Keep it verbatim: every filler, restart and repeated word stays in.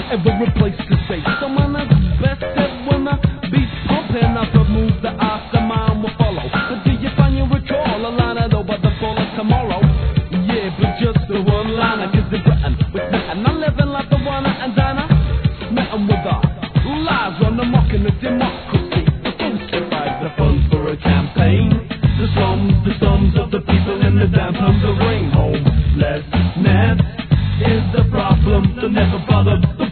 Every place to say someone is best at when the beat's pumping. I remove the eyes, the mind will follow. But do you find you recall a line I know by the fall of tomorrow? Yeah, but just the one liner, cause it's written with nothing. I'm living like the one and diner. Nothing with the lies on the mock and the democracy. The folks provide the funds for a campaign. The slums, the sums of the people in the damn slums of ring. Homelessness is the problem, so never bother.